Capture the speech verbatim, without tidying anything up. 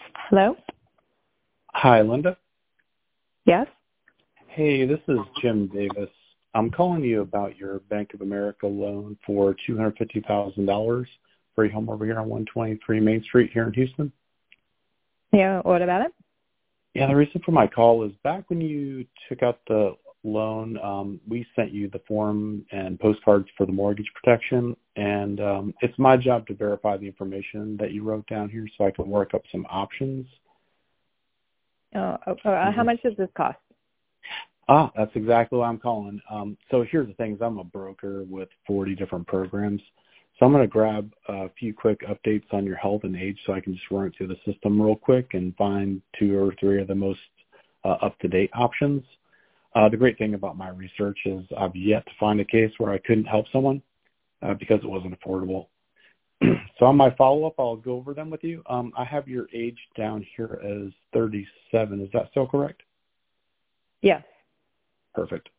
Hello? Hi, Linda. Yes? Hey, this is Jim Davis. I'm calling you about your Bank of America loan for two hundred fifty thousand dollars for a home over here on one twenty-three Main Street here in Houston. Yeah, what about it? Yeah, the reason for my call is back when you took out the loan, um, we sent you the form and postcards for the mortgage protection, and um, it's my job to verify the information that you wrote down here so I can work up some options. Uh, uh, how much does this cost? Ah, that's exactly what I'm calling. Um, so here's the thing: is I'm a broker with forty different programs. So I'm going to grab a few quick updates on your health and age so I can just run it through the system real quick and find two or three of the most uh, up-to-date options. Uh, the great thing about my research is I've yet to find a case where I couldn't help someone uh, because it wasn't affordable. So on my follow-up, I'll go over them with you. Um, I have your age down here as thirty-seven. Is that still correct? Yes. Perfect.